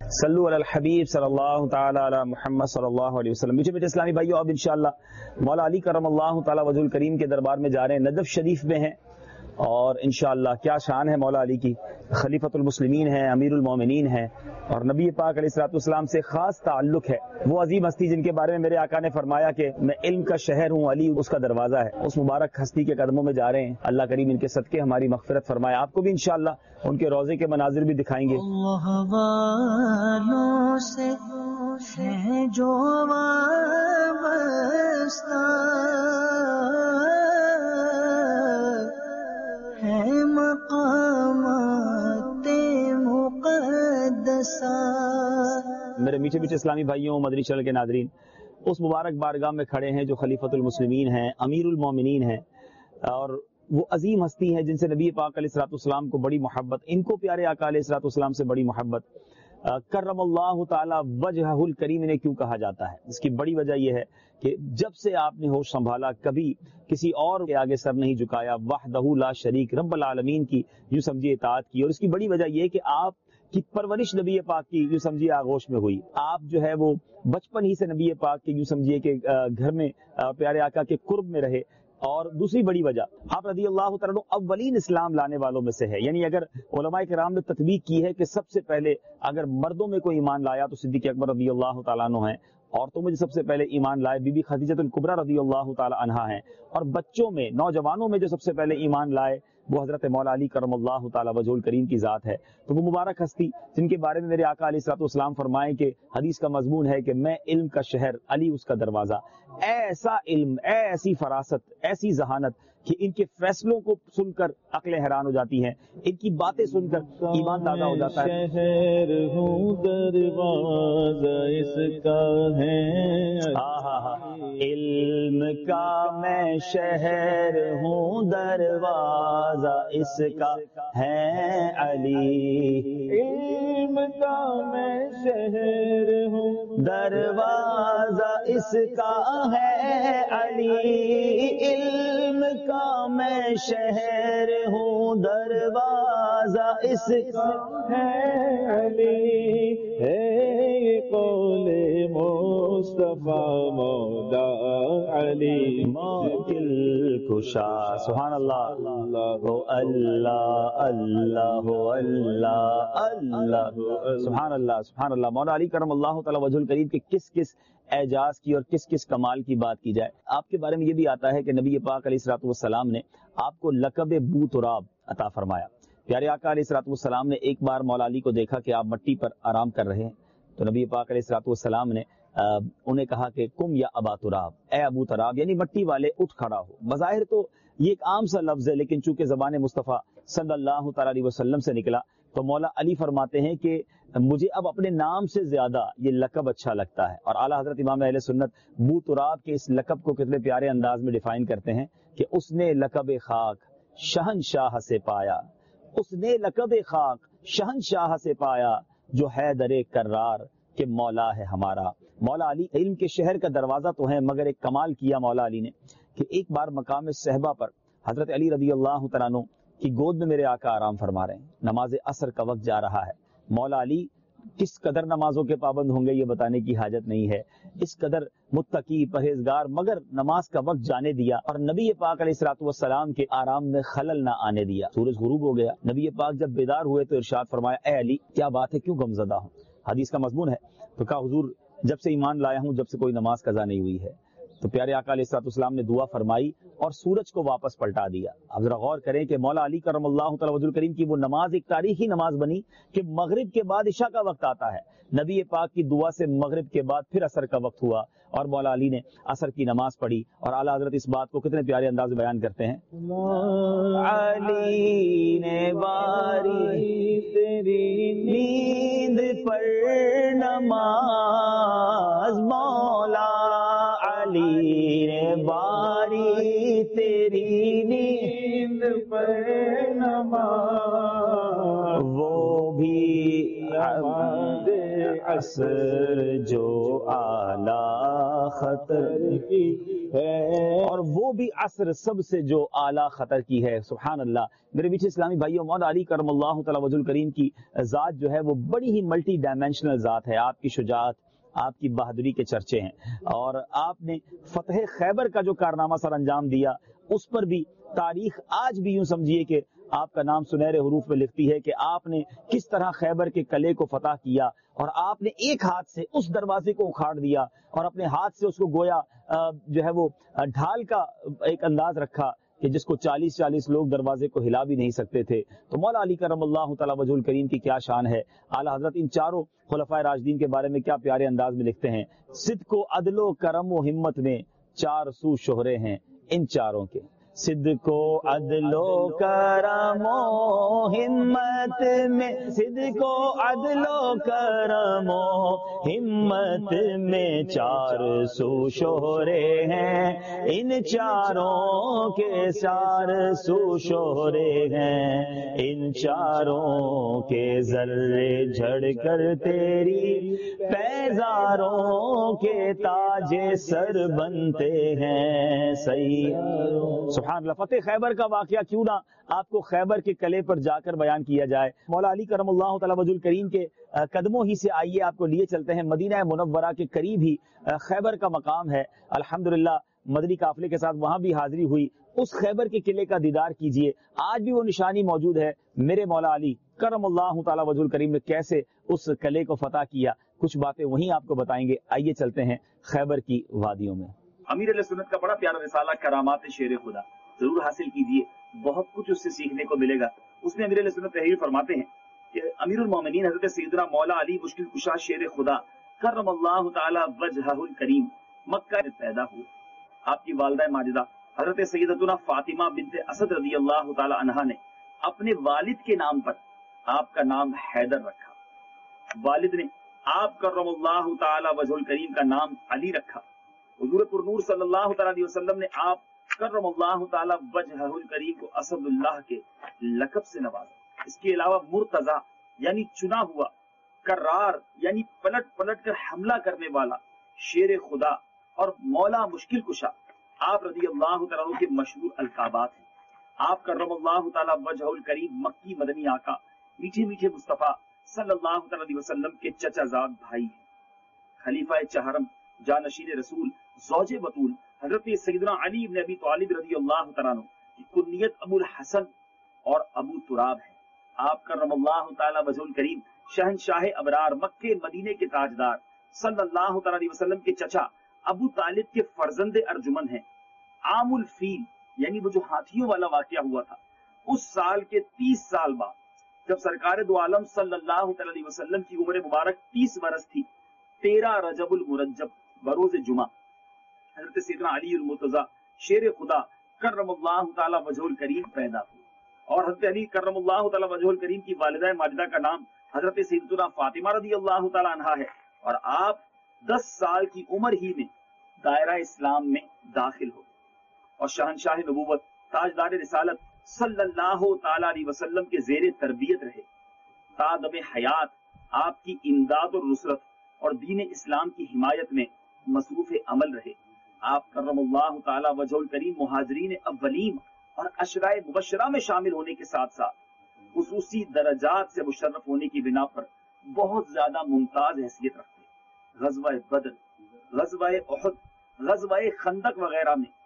صلو علی الحبیب صلی اللہ تعالی علی محمد صلی اللہ علیہ وسلم۔ میٹھے میٹھے اسلامی بھائیو، اب انشاءاللہ مولا علی کرم اللہ تعالی وجہ الکریم کے دربار میں جا رہے ہیں، نجف شریف میں ہیں، اور انشاءاللہ کیا شان ہے مولا علی کی، خلیفۃ المسلمین ہیں، امیر المومنین ہیں، اور نبی پاک علیہ الصلوۃ والسلام سے خاص تعلق ہے۔ وہ عظیم ہستی جن کے بارے میں میرے آقا نے فرمایا کہ میں علم کا شہر ہوں، علی اس کا دروازہ ہے، اس مبارک ہستی کے قدموں میں جا رہے ہیں۔ اللہ کریم ان کے صدقے ہماری مغفرت فرمائے۔ آپ کو بھی انشاءاللہ ان کے روضے کے مناظر بھی دکھائیں گے۔ اللہ والوں سے ہے جو وابستہ ہے مقامات مقدسہ۔ میرے میٹھے میٹھے اسلامی بھائیوں، مدنی چینل کے ناظرین، اس مبارک بارگاہ میں کھڑے ہیں جو خلیفۃ المسلمین ہیں، امیر المومنین ہیں، اور وہ عظیم ہستی ہیں جن سے نبی پاک علیہ الصلوۃ والسلام کو بڑی محبت، ان کو پیارے آقا علیہ الصلوۃ والسلام سے بڑی محبت۔ کرم اللہ تعالی وجہہ الکریم انہیں کیوں کہا جاتا ہے؟ اس کی بڑی وجہ یہ ہے کہ جب سے آپ نے ہوش سنبھالا کبھی کسی اور کے آگے سر نہیں جھکایا، وحدہ لا شریک، رب العالمین کی یوں سمجھیے اطاعت کی، اور اس کی بڑی وجہ یہ کہ آپ کی پرورش نبی پاک کی یوں سمجھیے آغوش میں ہوئی۔ آپ جو ہے وہ بچپن ہی سے نبی پاک کے یوں سمجھیے کہ گھر میں پیارے آقا کے قرب میں رہے۔ اور دوسری بڑی وجہ، آپ رضی اللہ تعالیٰ اولین اسلام لانے والوں میں سے ہے، یعنی اگر علماء کرام نے تطبیق کی ہے کہ سب سے پہلے اگر مردوں میں کوئی ایمان لایا تو صدیق اکبر رضی اللہ تعالیٰ عنہ ہیں، عورتوں میں جو سب سے پہلے ایمان لائے بی بی خدیجہ الکبریٰ رضی اللہ تعالیٰ عنہا ہیں، اور بچوں میں، نوجوانوں میں جو سب سے پہلے ایمان لائے وہ حضرت مولا علی کرم اللہ تعالیٰ وجہ الکریم کی ذات ہے۔ تو وہ مبارک ہستی جن کے بارے میں میرے آقا علیہ الصلوۃ والسلام فرمائیں کہ حدیث کا مضمون ہے کہ میں علم کا شہر، علی اس کا دروازہ۔ ایسا علم، ایسی فراست، ایسی ذہانت کہ ان کے فیصلوں کو سن کر عقلیں حیران ہو جاتی ہیں، ان کی باتیں سن کر ایمان تازہ ہو جاتا ہے۔ شہر ہوں دروازہ اس کا ہے، علم کا میں شہر ہوں دروازہ اس کا ہے علی، علم کا میں شہر ہوں دروازہ اس کا ہے علی، علم کا میں شہر ہوں دروازہ اس کا ہے علی، ہے یہ قول مصطفیٰ مولا علی موکل کشا۔ سبحان اللہ، ہو اللہ اللہ ہو اللہ اللہ، سبحان اللہ سبحان اللہ۔ مولا علی کرم اللہ تعالی وجہ الکریم کے کس کس اعجاز کی اور کس کس کمال کی بات کی جائے۔ آپ کے بارے میں یہ بھی آتا ہے کہ نبی پاک علیہ الصلوۃ والسلام نے آپ کو لقب بو تراب عطا فرمایا۔ پیارے آقا علیہ الصلوۃ والسلام نے ایک بار مولا علی کو دیکھا کہ آپ مٹی پر آرام کر رہے ہیں، تو نبی پاک علیہ الصلوۃ والسلام نے انہیں کہا کہ کم یا ابا تراب، اے ابو تراب، یعنی مٹی والے اٹھ کھڑا ہو۔ بظاہر تو یہ ایک عام سا لفظ ہے، لیکن چونکہ زبان مصطفیٰ صلی اللہ تعالی علیہ وسلم سے نکلا تو مولا علی فرماتے ہیں کہ مجھے اب اپنے نام سے زیادہ یہ لقب اچھا لگتا ہے۔ اور اعلیٰ حضرت امام اہل سنت بو تراب کے اس لقب کو کتنے پیارے انداز میں ڈیفائن کرتے ہیں کہ اس نے لقب خاک شہنشاہ سے پایا، اس نے لقب خاک شہنشاہ سے پایا، جو ہے در کرار کہ مولا ہے ہمارا۔ مولا علی علم کے شہر کا دروازہ تو ہے، مگر ایک کمال کیا مولا علی نے کہ ایک بار مقام صحبہ پر حضرت علی رضی اللہ تعالیٰ عنہ کی گود میں میرے آقا آرام فرما رہے ہیں، نماز عصر کا وقت جا رہا ہے۔ مولا علی کس قدر نمازوں کے پابند ہوں گے یہ بتانے کی حاجت نہیں ہے، اس قدر متقی پرہیزگار، مگر نماز کا وقت جانے دیا اور نبی پاک علیہ الصلوۃ والسلام کے آرام میں خلل نہ آنے دیا۔ سورج غروب ہو گیا، نبی پاک جب بیدار ہوئے تو ارشاد فرمایا، اے علی کیا بات ہے، کیوں غمزدہ ہوں؟ حدیث کا مضمون ہے، تو کہا حضور جب سے ایمان لایا ہوں جب سے کوئی نماز قضا نہیں ہوئی ہے۔ تو پیارے آقا علیہ الصلوۃ والسلام نے دعا فرمائی اور سورج کو واپس پلٹا دیا۔ اب ذرا غور کریں کہ مولا علی کرم اللہ تعالی وجہ الکریم کی وہ نماز ایک تاریخی نماز بنی کہ مغرب کے بعد عشاء کا وقت آتا ہے، نبی پاک کی دعا سے مغرب کے بعد پھر عصر کا وقت ہوا اور مولا علی نے عصر کی نماز پڑھی۔ اور اعلیٰ حضرت اس بات کو کتنے پیارے انداز میں بیان کرتے ہیں، علی نے باری تیری نیند پر نماز، مولا علی نے باری تیری نیند پر نماز، وہ بھی نماز عصر جو اعلیٰ خطر کی ہے، اور وہ بھی عصر سب سے جو اعلیٰ خطر کی ہے. سبحان اللہ. میرے میٹھے اسلامی بھائیوں، مولا علی کرم اللہ تعالی وجہ الکریم کی ذات جو ہے وہ بڑی ہی ملٹی ڈائمینشنل ذات ہے. آپ کی شجاعت، آپ کی بہادری کے چرچے ہیں، اور آپ نے فتح خیبر کا جو کارنامہ سر انجام دیا اس پر بھی تاریخ آج بھی یوں سمجھیے کہ آپ کا نام سنہرے حروف میں لکھتی ہے کہ آپ نے کس طرح خیبر کے قلعے کو فتح کیا، اور آپ نے ایک ہاتھ سے اس دروازے کو اکھاڑ دیا اور اپنے ہاتھ سے اس کو گویا جو ہے وہ ڈھال کا ایک انداز رکھا کہ جس کو 40 لوگ دروازے کو ہلا بھی نہیں سکتے تھے. تو مولا علی کرم اللہ تعالی وجہ الکریم کی کیا شان ہے. اعلیٰ حضرت ان چاروں خلفائے راشدین کے بارے میں کیا پیارے انداز میں لکھتے ہیں. صدق و عدل و کرم و ہمت میں 4 سو شہرے ہیں ان چاروں کے. صدق و عدل و کرم و ہمت میں، صدق و عدل و کرم و ہمت میں 4 سو شہرے ہیں ان چاروں کے. 4 سو شہرے ہیں ان چاروں کے. ذرے جھڑ کر تیری پیزاروں کے تاج سر بنتے ہیں سیاروں. سبحان اللہ. فتح خیبر کا واقعہ کیوں نہ آپ کو خیبر کے قلعے پر جا کر بیان کیا جائے. مولا علی کرم اللہ تعالی وجہ الکریم کے قدموں ہی سے آئیے آپ کو لیے چلتے ہیں. مدینہ منورہ کے قریب ہی خیبر کا مقام ہے. الحمدللہ مدنی قافلے کے ساتھ وہاں بھی حاضری ہوئی. اس خیبر کے قلعے کا دیدار کیجئے. آج بھی وہ نشانی موجود ہے. میرے مولا علی کرم اللہ تعالی وجہ الکریم نے کیسے اس قلعے کو فتح کیا، کچھ باتیں وہیں آپ کو بتائیں گے. آئیے چلتے ہیں خیبر کی وادیوں میں. امیر علیہ سنت کا بڑا پیارا رسالہ کرامات شیر خدا ضرور حاصل کیجئے، بہت کچھ اس سے سیکھنے کو ملے گا. اس میں امیر علیہ سنت تحریر فرماتے ہیں کہ امیر المومنین حضرت سیدنا مولا علی مشکل کشا شیر خدا کرم اللہ تعالی وجہہ الکریم مکہ میں پیدا ہوئے. آپ کی والدہ ماجدہ حضرت سیدتنا فاطمہ بنت اسد رضی اللہ تعالی عنہا نے اپنے والد کے نام پر آپ کا نام حیدر رکھا. والد نے آپ کرم اللہ تعالی وجہ الکریم کا نام علی رکھا. حضور پرنور صلی اللہ تعالی علیہ وسلم نے آپ کرم اللہ تعالی وجہہ الکریم کو اسد اللہ کے لقب سے نوازا. اس کے علاوہ مرتضی یعنی چنا ہوا، کرار یعنی پلٹ پلٹ کر حملہ کرنے والا، شیر خدا اور مولا مشکل کشا آپ رضی اللہ تعالیٰ عنہ کے مشہور القابات ہیں. آپ کرم اللہ تعالی وجہہ الکریم مکی مدنی آقا میٹھے میٹھے مصطفیٰ صلی اللہ تعالی علیہ وسلم کے چچا زاد بھائی ہیں. خلیفہ چہرم جانشین رسول زوج بطول حضرت سیدنا علی بن ابی طالب رضی اللہ تعالیٰ عنہ کی کنیت ابو الحسن اور ابو تراب ہے. آپ کرم اللہ تعالی وجہ الکریم شہنشاہ ابرار مکے مدینے کے تاجدار صلی اللہ تعالی علیہ وسلم کے چچا ابو طالب کے فرزند ارجمن ہیں. عام الفیل یعنی وہ جو ہاتھیوں والا واقعہ ہوا تھا اس سال کے 30 سال بعد جب سرکار دو عالم صلی اللہ تعالی علیہ وسلم کی عمر مبارک 30 برس تھی، 13 رجب المرجب بروز جمعہ حضرت سیدنا علی المرتضی شیر خدا کرم اللہ تعالی وجہ الکریم پیدا ہوئے. اور حضرت علی کرم اللہ تعالی وجہ الکریم کی والدہ ماجدہ کا نام حضرت سیدتنا فاطمہ رضی اللہ تعالی عنہا ہے. اور آپ 10 سال کی عمر ہی میں دائرہ اسلام میں داخل ہو اور شہنشاہ نبوت تاجدار رسالت صلی اللہ تعالی علیہ وسلم کے زیر تربیت رہے. تا دم حیات آپ کی امداد اور نصرت اور دین اسلام کی حمایت میں مصروف عمل رہے. آپ کرم اللہ تعالی وجہ الکریم مہاجرین اولین اور عشرائے مبشرہ میں شامل ہونے کے ساتھ ساتھ خصوصی درجات سے مشرف ہونے کی بنا پر بہت زیادہ ممتاز حیثیت رکھتے. غزوہ بدر، غزوہ احد، غزوہ خندق وغیرہ میں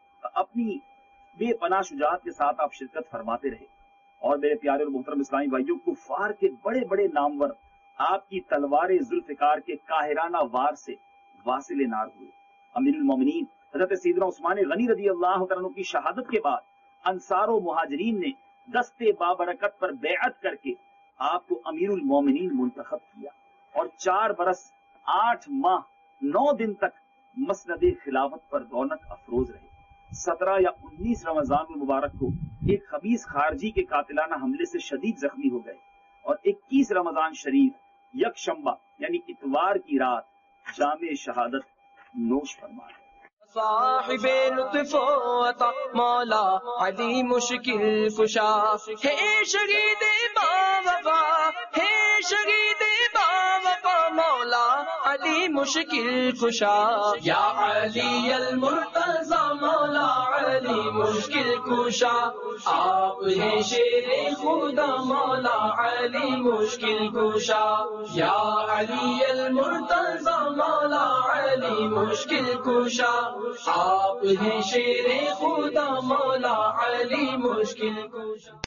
اپنی بے پناہ شجاعت کے ساتھ آپ شرکت فرماتے رہے. اور میرے پیارے اور محترم اسلامی بھائیوں، کفار کے بڑے بڑے نامور آپ کی تلوار ذوالفقار کے قاہرانہ وار سے واصل نار ہوئے. امیر المومنین حضرت سیدنا عثمان غنی رضی اللہ عنہ کی شہادت کے بعد انصار و مہاجرین نے دستے بابرکت پر بیعت کر کے آپ کو امیر المومنین منتخب کیا اور 4 برس 8 ماہ 9 دن تک مسند خلافت پر رونق افروز رہے. 17 یا 19 رمضان المبارک کو ایک خبیث خارجی کے قاتلانہ حملے سے شدید زخمی ہو گئے اور 21 رمضان شریف یکشنبہ یعنی اتوار کی رات جامع شہادت نوش فرما گئے. صاحب لطف و عطا مولا علی مشکل کشا ہے شہید با وفا، ہے شہید با وفا مشکل کشا یا علی المرتضی مولا علی مشکل کشا آپ ہیں شیر خدا مولا علی مشکل کشا یا علی المرتضی مولا علی مشکل کشا آپ ہیں شیر خدا مولا علی مشکل کشا.